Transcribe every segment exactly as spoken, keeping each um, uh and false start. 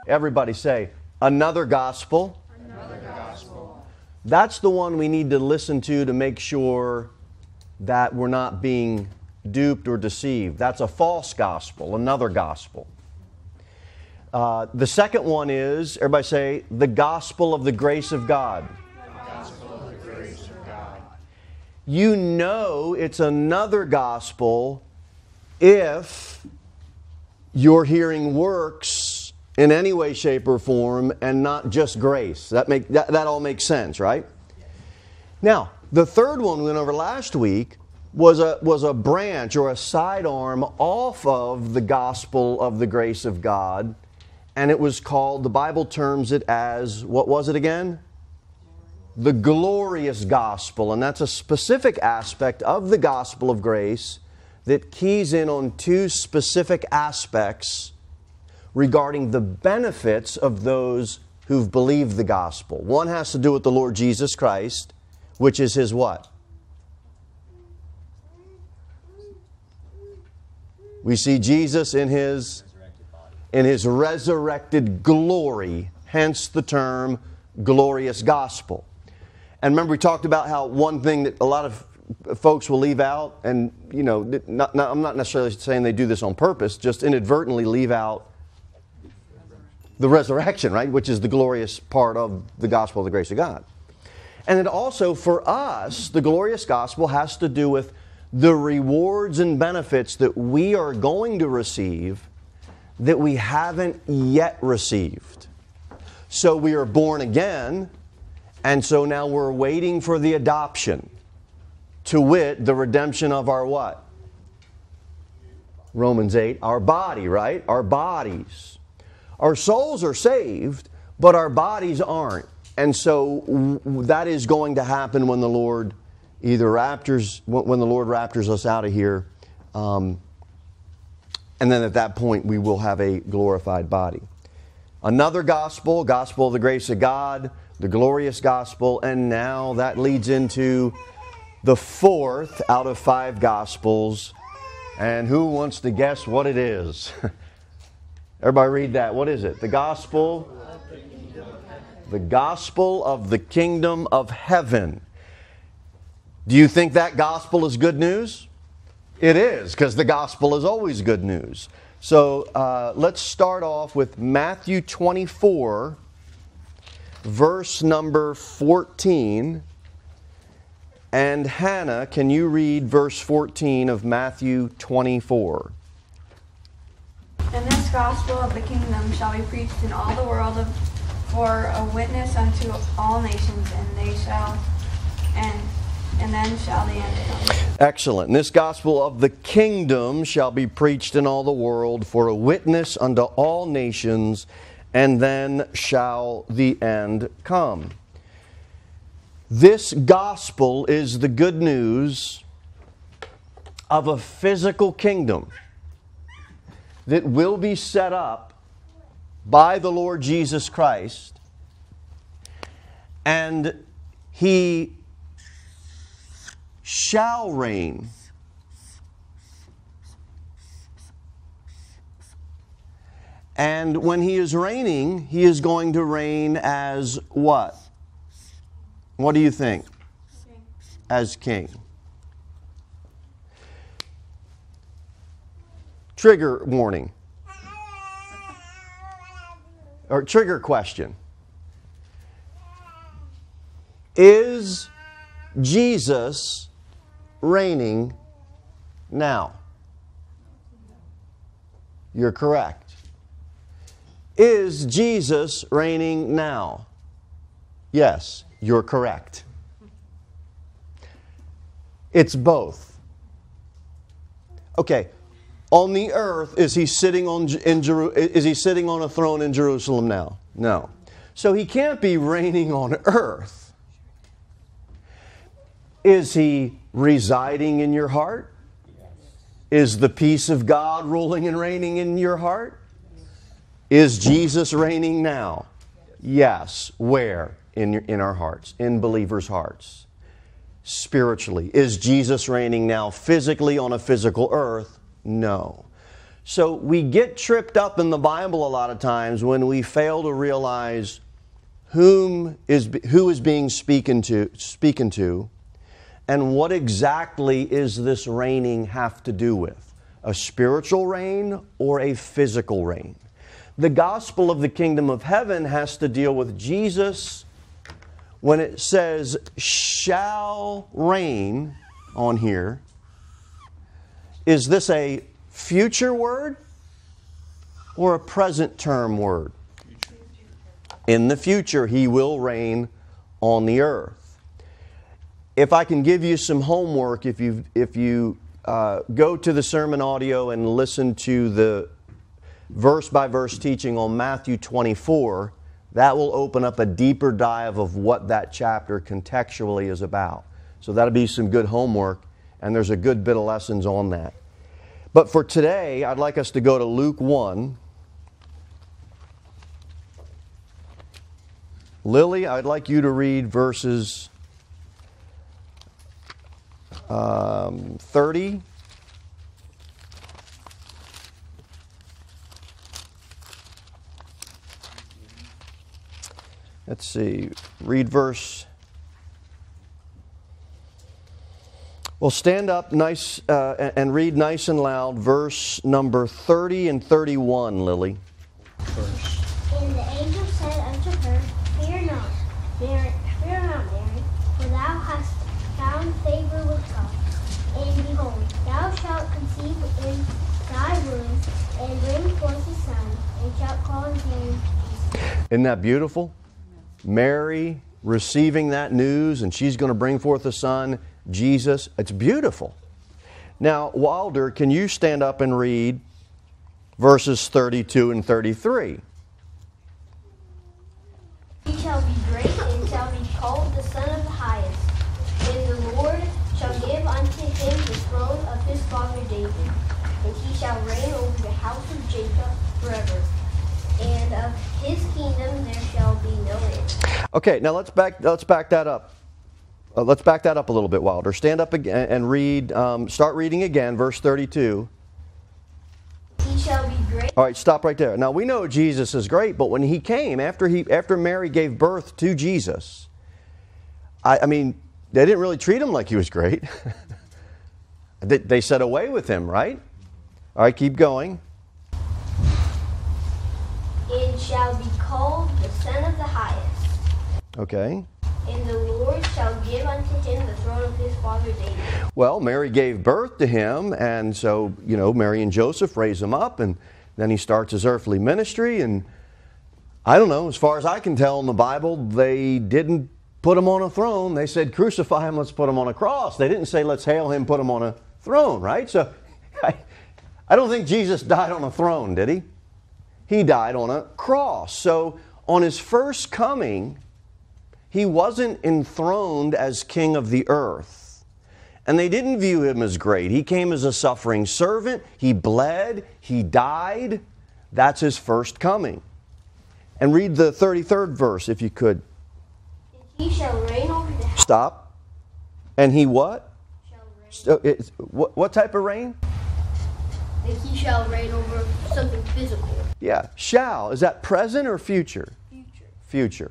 Everybody say, another gospel. Another gospel. That's the one we need to listen to to make sure that we're not being duped or deceived. That's a false gospel, another gospel. Uh, the second one is, everybody say, the gospel of the grace of God. The gospel of the grace of God. You know it's another gospel if your hearing works in any way, shape, or form and not just grace. That, make, that, that all makes sense, right? Now, the third one we went over last week was a, was a branch or a sidearm off of the gospel of the grace of God. And it was called, the Bible terms it as, what was it again? The glorious gospel. And that's a specific aspect of the gospel of grace that keys in on two specific aspects regarding the benefits of those who've believed the gospel. One has to do with the Lord Jesus Christ, which is His what? We see Jesus in His, in His resurrected glory, hence the term glorious gospel. And remember we talked about how one thing that a lot of folks will leave out, and you know, not, not, I'm not necessarily saying they do this on purpose, just inadvertently leave out the resurrection, right? Which is the glorious part of the gospel of the grace of God. And then also for us, the glorious gospel has to do with the rewards and benefits that we are going to receive that we haven't yet received. So we are born again, and so now we're waiting for the adoption. To wit, the redemption of our what? Romans eight, our body, right? Our bodies. Our souls are saved, but our bodies aren't. And so that is going to happen when the Lord either raptures, when the Lord raptures us out of here. Um, and then at that point, we will have a glorified body. Another gospel, gospel of the grace of God, the glorious gospel, and now that leads into the fourth out of five gospels. And who wants to guess what it is? Everybody read that. What is it? The gospel? The gospel of the kingdom of heaven. Do you think that gospel is good news? It is, because the gospel is always good news. So uh, let's start off with Matthew twenty-four, verse number fourteen. And Hannah, can you read verse fourteen of Matthew twenty-four? And this gospel of the kingdom shall be preached in all the world of, for a witness unto all nations, and they shall, and and then shall the end come. Excellent. And this gospel of the kingdom shall be preached in all the world for a witness unto all nations, and then shall the end come. This gospel is the good news of a physical kingdom that will be set up by the Lord Jesus Christ, and He shall reign. And when He is reigning, He is going to reign as what? What do you think? King. As king. Trigger warning. Or trigger question. Is Jesus reigning now? You're correct. Is Jesus reigning now? Yes, you're correct. It's both. Okay, on the earth, is he sitting on in Jeru- is he sitting on a throne in Jerusalem now? No. So he can't be reigning on earth. Is he residing in your heart? Is the peace of God ruling and reigning in your heart? Is Jesus reigning now? Yes. Where? In your, in our hearts, in believers' hearts. Spiritually. Is Jesus reigning now physically on a physical earth? No. So we get tripped up in the Bible a lot of times when we fail to realize whom is, who is being spoken to, speaking to, and what exactly is this reigning have to do with? A spiritual reign or a physical reign? The gospel of the kingdom of heaven has to deal with Jesus when it says shall reign on here. Is this a future word or a present term word? In the future, He will reign on the earth. If I can give you some homework, if you if you uh, go to the sermon audio and listen to the verse by verse teaching on Matthew twenty-four, that will open up a deeper dive of what that chapter contextually is about. So that'll be some good homework, and there's a good bit of lessons on that. But for today, I'd like us to go to Luke one. Lily, I'd like you to read verses um, thirty. Let's see, read verse. Well, stand up nice uh, and read nice and loud verse number thirty and thirty-one, Lily. First. And the angel said unto her, Fear not, Mary, fear not, Mary, for thou hast found favor with God. And behold, thou shalt conceive in thy womb, and bring forth a son, and shalt call his name Jesus. Isn't that beautiful? Mary receiving that news, and she's going to bring forth a son, Jesus. It's beautiful. Now, Wilder, can you stand up and read verses thirty-two and thirty-three? He shall be great, and shall be called the Son of the Highest. And the Lord shall give unto him the throne of his father David, and he shall reign over the house of Jacob forever. And of his kingdom there shall be no end. Okay, now let's back let's back that up. Uh, let's back that up a little bit, Wilder. Stand up again and read. Um, start reading again, verse thirty-two. He shall be great. All right, stop right there. Now we know Jesus is great, but when He came after he after Mary gave birth to Jesus, I, I mean, they didn't really treat Him like He was great. they, they said away with Him, right? All right, keep going. And shall be called the Son of the Highest. Okay. And the Lord shall give unto him the throne of his father David. Well, Mary gave birth to Him, and so, you know, Mary and Joseph raise Him up, and then He starts His earthly ministry, and I don't know, as far as I can tell in the Bible, they didn't put Him on a throne. They said, crucify Him, let's put Him on a cross. They didn't say, let's hail Him, put Him on a throne, right? So, I, I don't think Jesus died on a throne, did He? He died on a cross. So, on His first coming, He wasn't enthroned as king of the earth. And they didn't view Him as great. He came as a suffering servant. He bled. He died. That's His first coming. And read the thirty-third verse, if you could. And he shall reign over the house. Stop. And He what? Shall reign. So it's- What, what type of reign? And he shall reign over something physical. Yeah. Shall. Is that present or future? Future. Future.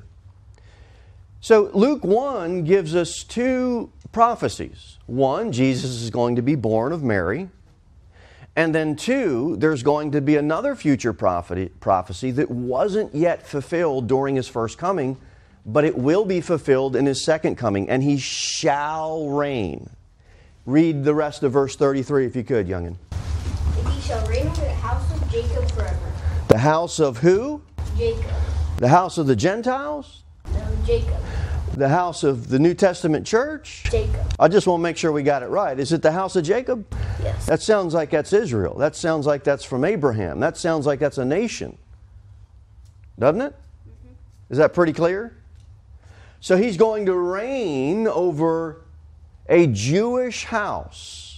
So Luke one gives us two prophecies. One, Jesus is going to be born of Mary. And then two, there's going to be another future prophecy, prophecy that wasn't yet fulfilled during His first coming, but it will be fulfilled in His second coming, and He shall reign. Read the rest of verse thirty-three if you could, youngin. And he shall reign over the house of Jacob forever. The house of who? Jacob. The house of the Gentiles? No, Jacob. The house of the New Testament church? Jacob. I just want to make sure we got it right. Is it the house of Jacob? Yes. That sounds like that's Israel. That sounds like that's from Abraham. That sounds like that's a nation. Doesn't it? Mm-hmm. Is that pretty clear? So He's going to reign over a Jewish house.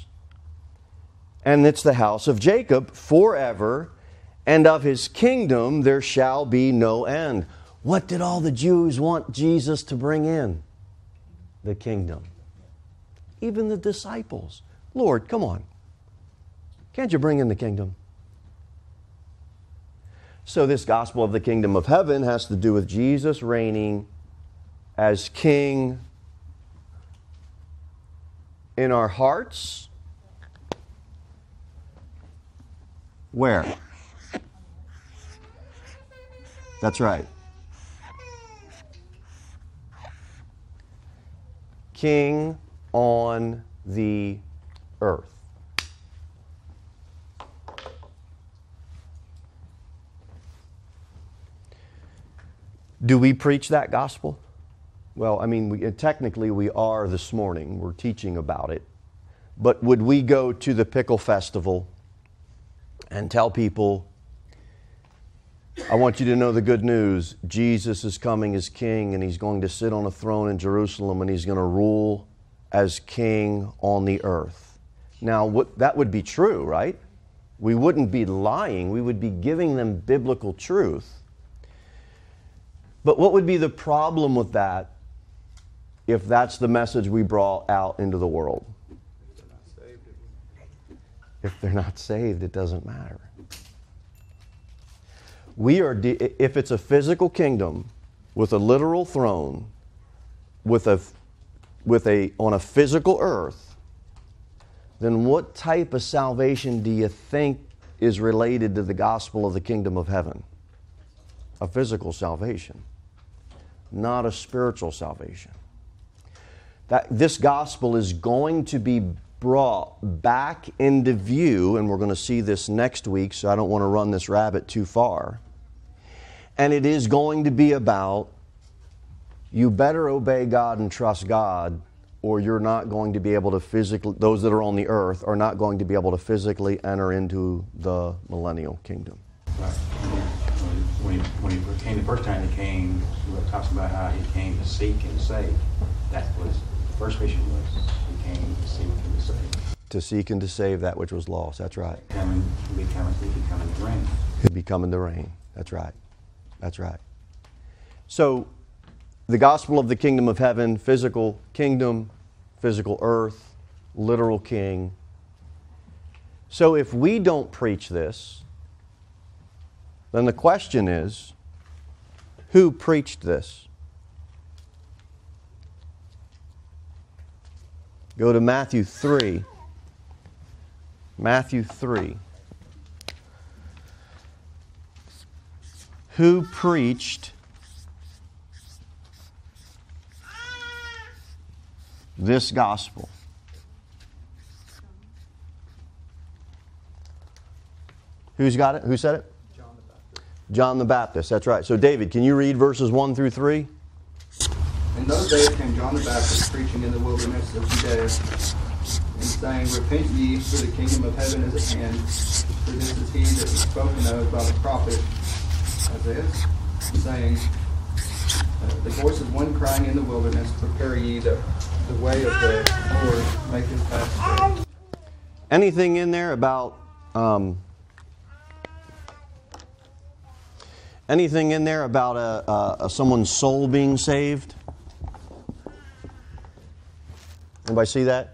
And it's the house of Jacob forever. And of His kingdom there shall be no end. What did all the Jews want Jesus to bring in? The kingdom. Even the disciples. Lord, come on. Can't you bring in the kingdom? So this gospel of the kingdom of heaven has to do with Jesus reigning as king in our hearts. Where? That's right. King on the earth. Do we preach that gospel? Well, I mean, we, technically we are this morning. We're teaching about it. But would we go to the pickle festival and tell people, I want you to know the good news. Jesus is coming as king, and he's going to sit on a throne in Jerusalem, and he's going to rule as king on the earth. Now, what, that would be true, right? We wouldn't be lying. We would be giving them biblical truth. But what would be the problem with that if that's the message we brought out into the world? If they're not saved, it doesn't matter. We are, de- if it's a physical kingdom with a literal throne, with a, with a, on a physical earth, then what type of salvation do you think is related to the gospel of the kingdom of heaven? A physical salvation, not a spiritual salvation. That this gospel is going to be brought back into view, and we're going to see this next week, so I don't want to run this rabbit too far. And it is going to be about, you better obey God and trust God, or you're not going to be able to physically, those that are on the earth are not going to be able to physically enter into the millennial kingdom. Right. When he, when he came the first time he came, it talks about how he came to seek and save. That was the first mission was. He came to seek and to save. To seek and to save that which was lost. That's right. Coming, he'd be coming, he'd be coming to reign. He'd be coming to reign. That's right. That's right. So, the gospel of the kingdom of heaven, physical kingdom, physical earth, literal king. So if we don't preach this, then the question is, who preached this? Go to Matthew three. Matthew three. Who preached this gospel? Who's got it? Who said it? John the Baptist. John the Baptist, that's right. So David, can you read verses one through three? In those days came John the Baptist preaching in the wilderness of Judea, and saying, Repent ye, for the kingdom of heaven is at hand. For this is he that was spoken of by the prophet Isaiah, saying, uh, The voice of one crying in the wilderness, Prepare ye the, the way of the Lord, make his path straight. Anything in there about um, anything in there about a, a, a someone's soul being saved? Anybody see that?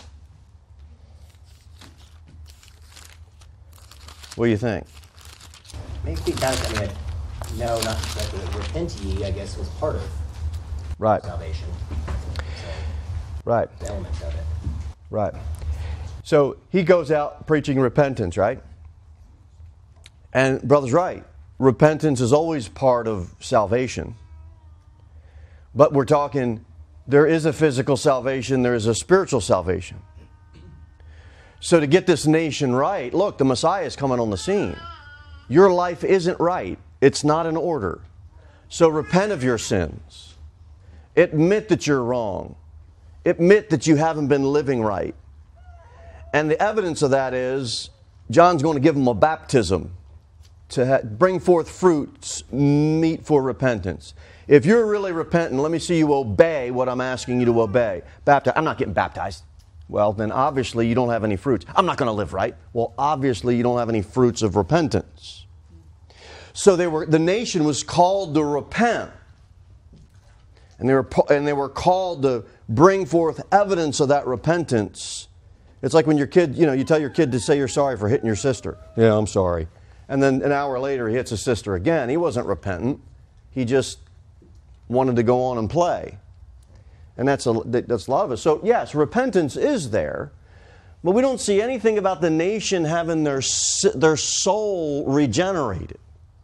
What do you think? Maybe kind of, I mean, no, not exactly. Repent ye, I guess, was part of Right. salvation. So, Right. the element of it. Right. So he goes out preaching repentance, right? And brother's right. Repentance is always part of salvation. But we're talking, there is a physical salvation, there is a spiritual salvation. So to get this nation right, look, the Messiah is coming on the scene. Your life isn't right. It's not in order. So repent of your sins. Admit that you're wrong. Admit that you haven't been living right. And the evidence of that is, John's going to give them a baptism to ha- bring forth fruits meet for repentance. If you're really repentant, let me see you obey what I'm asking you to obey. Baptize. I'm not getting baptized. Well, then obviously you don't have any fruits. I'm not going to live right. Well, obviously you don't have any fruits of repentance. So they were, the nation was called to repent. And they were, and they were called to bring forth evidence of that repentance. It's like when your kid, you know, you tell your kid to say you're sorry for hitting your sister. Yeah, I'm sorry. And then an hour later, he hits his sister again. He wasn't repentant. He just wanted to go on and play. And that's a, that's a lot of it. So, yes, repentance is there. But we don't see anything about the nation having their, their soul regenerated.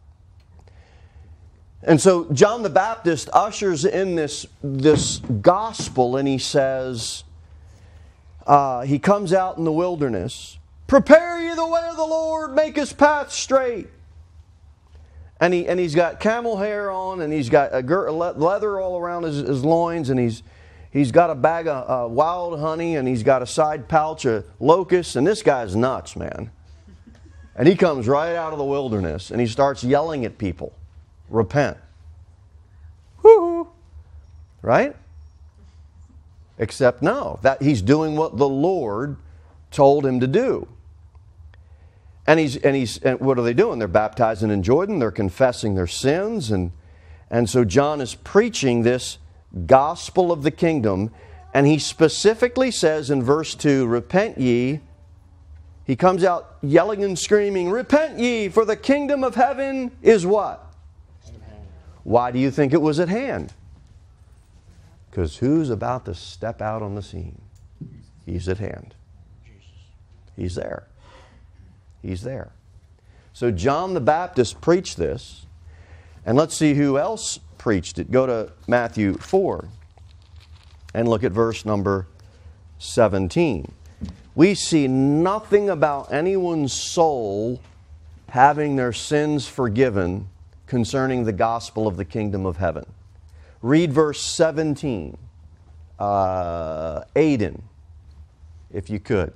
And so John the Baptist ushers in this, this gospel, and he says, uh, he comes out in the wilderness, prepare ye the way of the Lord, make his path straight. And, he, and he's got camel hair on, and he's got a gir- leather all around his, his loins, and he's, he's got a bag of uh, wild honey, and he's got a side pouch of locusts, and this guy's nuts, man. And he comes right out of the wilderness, and he starts yelling at people. Repent. Woo-hoo. Right? Except no, that he's doing what the Lord told him to do. And he's and he's and what are they doing? They're baptizing in Jordan, they're confessing their sins, and and so John is preaching this gospel of the kingdom, and he specifically says in verse two, repent ye. He comes out yelling and screaming, repent ye, for the kingdom of heaven is what? Why do you think it was at hand? Because who's about to step out on the scene? He's at hand. He's there. He's there. So John the Baptist preached this. And let's see who else preached it. Go to Matthew four and look at verse number seventeen. We see nothing about anyone's soul having their sins forgiven concerning the gospel of the kingdom of heaven. Read verse seventeen. Uh, Aiden, if you could.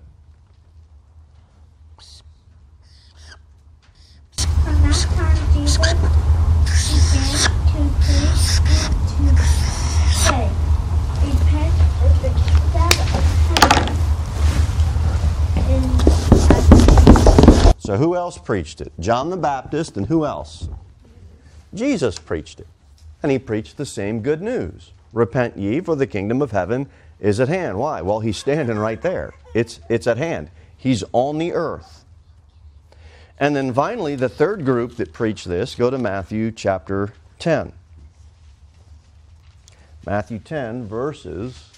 From that time Jesus began to preach and to say, repent, for the kingdom of heaven is. So who else preached it? John the Baptist, and who else? Jesus preached it. And he preached the same good news. Repent ye, for the kingdom of heaven is at hand. Why? Well, he's standing right there. It's, it's at hand. He's on the earth. And then finally, the third group that preached this, go to Matthew chapter ten. Matthew ten, verses...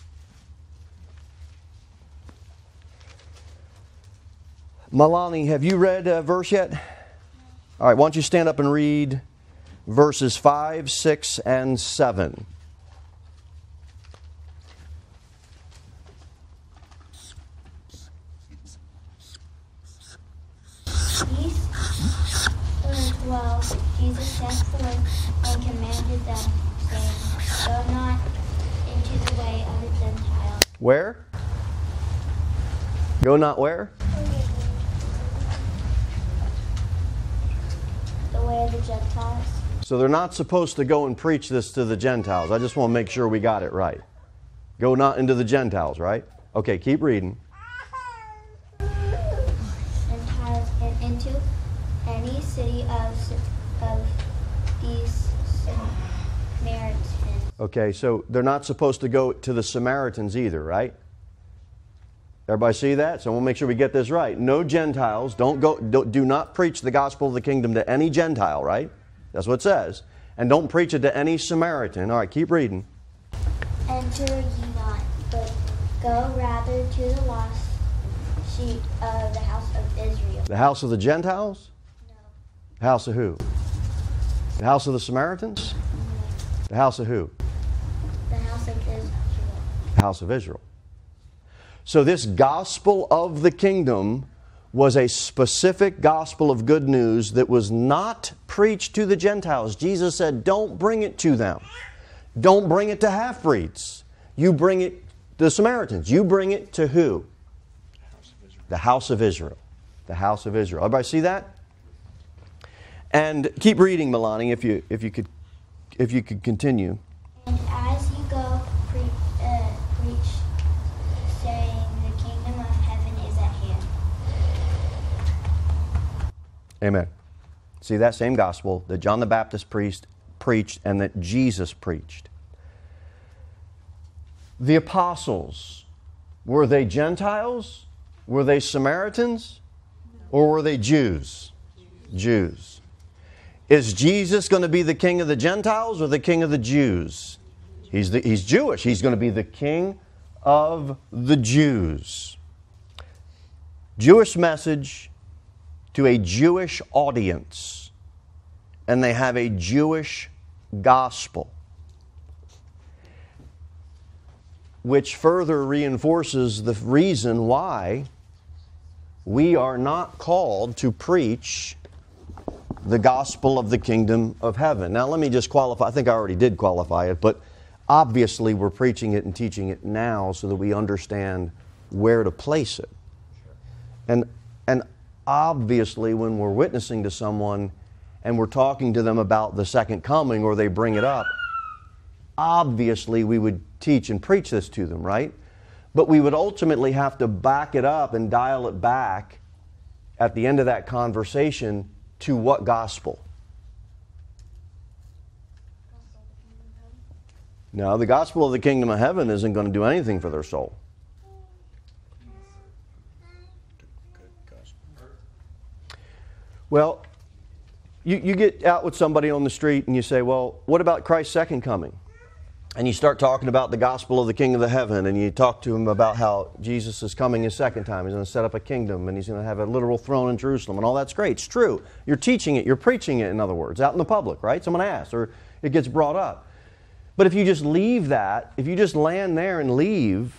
Malani, have you read a verse yet? All right, why don't you stand up and read verses five, six, and seven. These as well Jesus sent forth and commanded them, saying, go not into the way of the Gentiles. Where? Go not where? The way of the Gentiles. So they're not supposed to go and preach this to the Gentiles. I just want to make sure we got it right. Go not into the Gentiles, right? Okay, keep reading. Gentiles and into any city of, of these Samaritans. Okay, so they're not supposed to go to the Samaritans either, right? Everybody see that? So we'll make sure we get this right. No Gentiles. Don't go. Don't, do not preach the gospel of the kingdom to any Gentile, right? That's what it says. And don't preach it to any Samaritan. All right, keep reading. Enter ye not, but go rather to the lost sheep of the house of Israel. The house of the Gentiles? No. The house of who? The house of the Samaritans? No. The house of who? The house of Israel. The house of Israel. So this gospel of the kingdom was a specific gospel of good news that was not preached to the Gentiles. Jesus said, don't bring it to them. Don't bring it to half-breeds. You bring it to the Samaritans. You bring it to who? The house of Israel. The house of Israel. Everybody see that? And keep reading, Milani, if you if you could if you could continue. And as you go pre- uh, preach, saying the kingdom of heaven is at hand. Amen. See that same gospel that John the Baptist priest preached and that Jesus preached. The apostles, were they Gentiles? Were they Samaritans? Or were they Jews? Jews. Is Jesus going to be the king of the Gentiles or the king of the Jews? He's, the, he's Jewish. He's going to be the king of the Jews. Jewish message to a Jewish audience. And they have a Jewish gospel, which further reinforces the reason why we are not called to preach the gospel of the kingdom of heaven. Now, let me just qualify. I think I already did qualify it, but obviously we're preaching it and teaching it now so that we understand where to place it. And, and obviously when we're witnessing to someone and we're talking to them about the second coming, or they bring it up, obviously we would teach and preach this to them, right? But we would ultimately have to back it up and dial it back at the end of that conversation to what gospel? No, the gospel of the kingdom of heaven isn't going to do anything for their soul. Well, you, you get out with somebody on the street and you say, well, what about Christ's second coming? And you start talking about the gospel of the king of the heaven, and you talk to him about how Jesus is coming his second time. He's going to set up a kingdom, and he's going to have a literal throne in Jerusalem, and all that's great. It's true. You're teaching it. You're preaching it, in other words, out in the public, right? Someone asks, or it gets brought up. But if you just leave that, if you just land there and leave,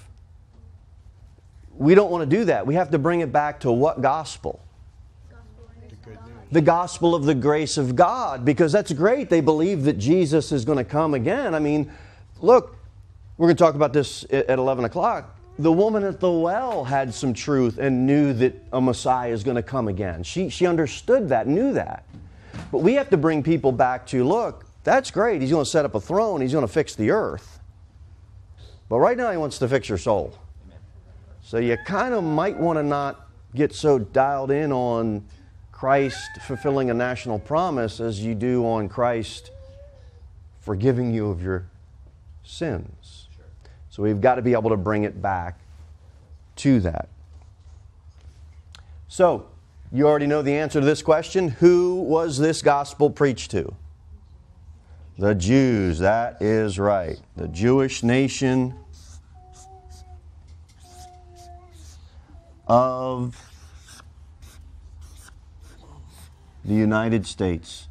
we don't want to do that. We have to bring it back to what gospel? The gospel of the grace of God, because that's great. They believe that Jesus is going to come again. I mean, look, we're going to talk about this at eleven o'clock. The woman at the well had some truth and knew that a Messiah is going to come again. She, she understood that, knew that. But we have to bring people back to, look, that's great. He's going to set up a throne. He's going to fix the earth. But right now he wants to fix your soul. So you kind of might want to not get so dialed in on Christ fulfilling a national promise as you do on Christ forgiving you of your sins. So we've got to be able to bring it back to that. So, you already know the answer to this question. Who was this gospel preached to? The Jews. That is right. The Jewish nation of the United States.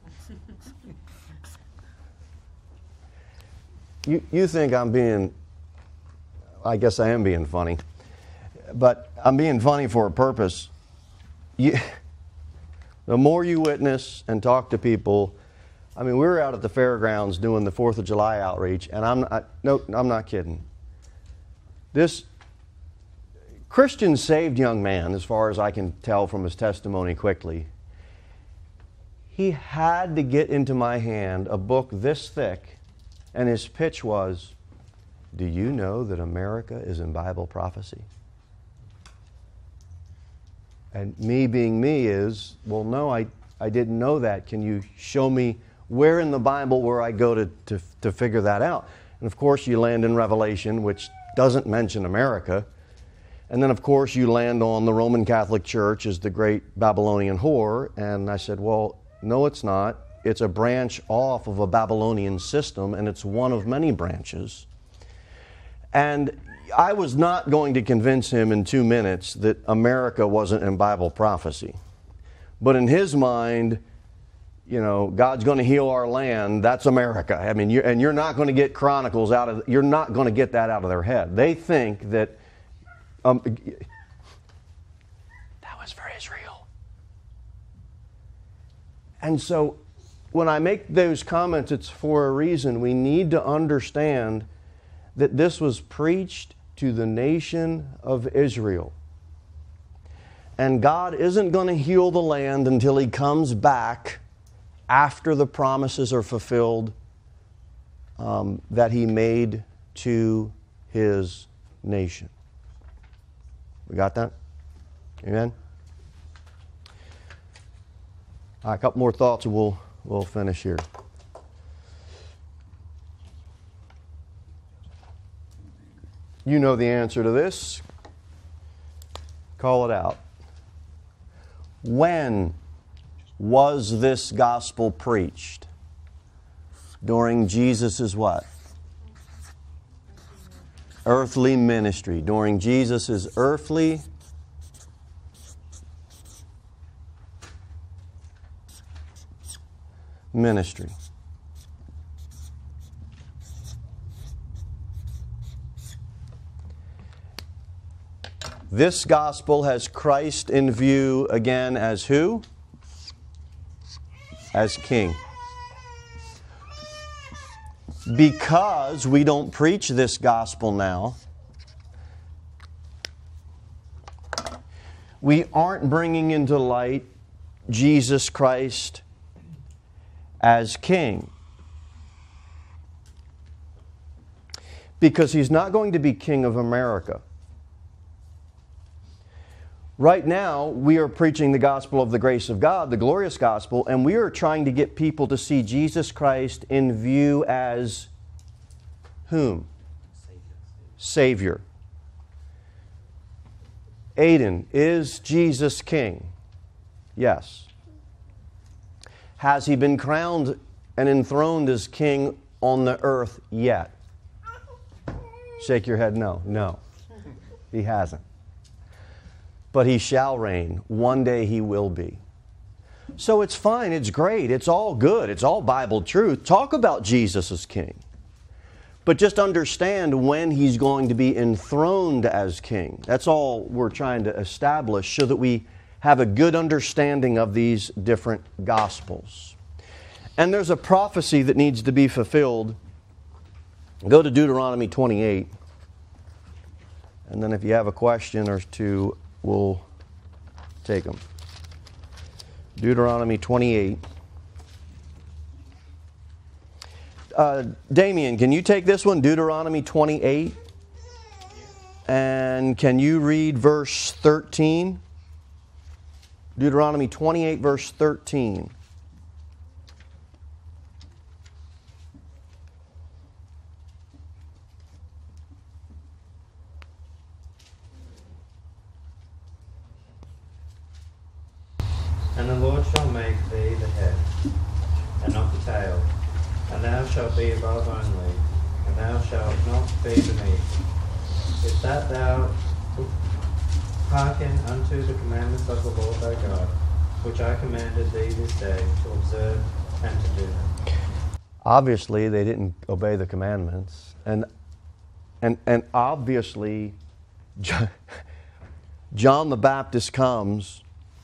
You, you think I'm being, I guess I am being funny, but I'm being funny for a purpose. You, the more you witness and talk to people, I mean, we were out at the fairgrounds doing the fourth of July outreach, and I'm not, no, I'm not kidding. This Christian saved young man, as far as I can tell from his testimony quickly, he had to get into my hand a book this thick, and his pitch was, do you know that America is in Bible prophecy? And me being me is, well, no, I, I didn't know that. Can you show me where in the Bible where I go to, to, to figure that out? And of course you land in Revelation, which doesn't mention America. And then of course you land on the Roman Catholic Church as the great Babylonian whore. And I said, well, no, it's not. It's a branch off of a Babylonian system, and it's one of many branches. And I was not going to convince him in two minutes that America wasn't in Bible prophecy. But in his mind, you know, God's going to heal our land. That's America. I mean, you're, and you're not going to get Chronicles out of, you're not going to get that out of their head. They think that, um, that was for Israel. And so when I make those comments, it's for a reason. We need to understand that this was preached to the nation of Israel. And God isn't going to heal the land until He comes back after the promises are fulfilled um, that He made to His nation. We got that? Amen? All right, a couple more thoughts and we'll, we'll finish here. You know the answer to this. Call it out. When was this gospel preached? During Jesus' what? Earthly ministry. During Jesus' earthly ministry. This gospel has Christ in view again as who? As King. Because we don't preach this gospel now, we aren't bringing into light Jesus Christ as King. Because He's not going to be King of America. Right now, we are preaching the gospel of the grace of God, the glorious gospel, and we are trying to get people to see Jesus Christ in view as whom? Savior. Aiden, is Jesus King? Yes. Has He been crowned and enthroned as King on the earth yet? Shake your head no. No. He hasn't. But He shall reign. One day He will be. So it's fine. It's great. It's all good. It's all Bible truth. Talk about Jesus as King. But just understand when He's going to be enthroned as King. That's all we're trying to establish so that we have a good understanding of these different Gospels. And there's a prophecy that needs to be fulfilled. Go to Deuteronomy twenty-eight. And then if you have a question or two, we'll take them. Deuteronomy twenty-eight. Uh, Damien, can you take this one? Deuteronomy twenty-eight. And can you read verse thirteen? Deuteronomy twenty-eight, verse thirteen. And the Lord shall make thee the head, and not the tail. And thou shalt be above only, and thou shalt not be beneath. If that thou hearken unto the commandments of the Lord thy God, which I commanded thee this day to observe and to do them. Obviously, they didn't obey the commandments. And, and, and obviously, John the Baptist comes.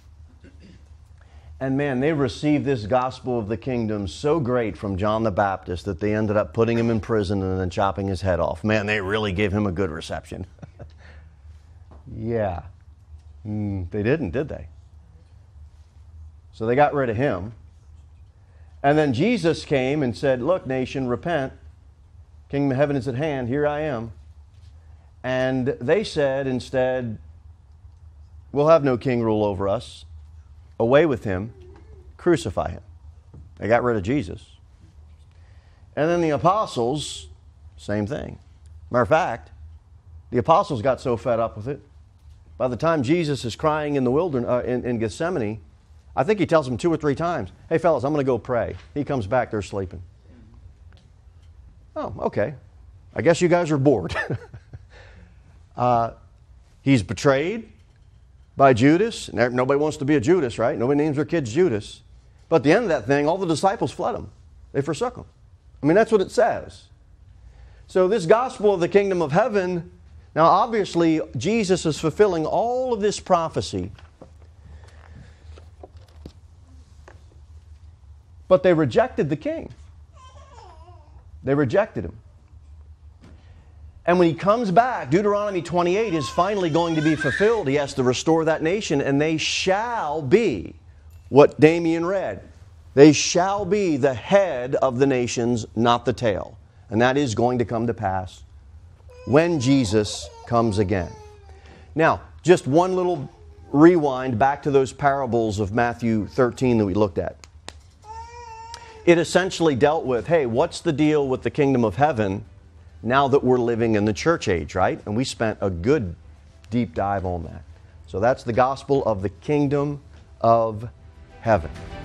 And man, they received this gospel of the kingdom so great from John the Baptist that they ended up putting him in prison and then chopping his head off. Man, they really gave him a good reception. Yeah. Mm, they didn't, did they? So they got rid of him. And then Jesus came and said, look, nation, repent. Kingdom of heaven is at hand. Here I am. And they said instead, we'll have no king rule over us. Away with him, crucify him. They got rid of Jesus. And then the apostles, same thing. Matter of fact, the apostles got so fed up with it. By the time Jesus is crying in the wilderness, uh, in, in Gethsemane, I think He tells them two or three times, hey fellas, I'm going to go pray. He comes back, they're sleeping. Oh, okay. I guess you guys are bored. uh, he's betrayed by Judas. Nobody wants to be a Judas, right? Nobody names their kids Judas. But at the end of that thing, all the disciples fled him. They forsook him. I mean, that's what it says. So this gospel of the kingdom of heaven, now obviously Jesus is fulfilling all of this prophecy. But they rejected the king. They rejected him. And when He comes back, Deuteronomy twenty-eight is finally going to be fulfilled. He has to restore that nation, and they shall be what Damien read. They shall be the head of the nations, not the tail. And that is going to come to pass when Jesus comes again. Now, just one little rewind back to those parables of Matthew thirteen that we looked at. It essentially dealt with, hey, what's the deal with the kingdom of heaven now that we're living in the church age, right? And we spent a good deep dive on that. So that's the gospel of the kingdom of heaven.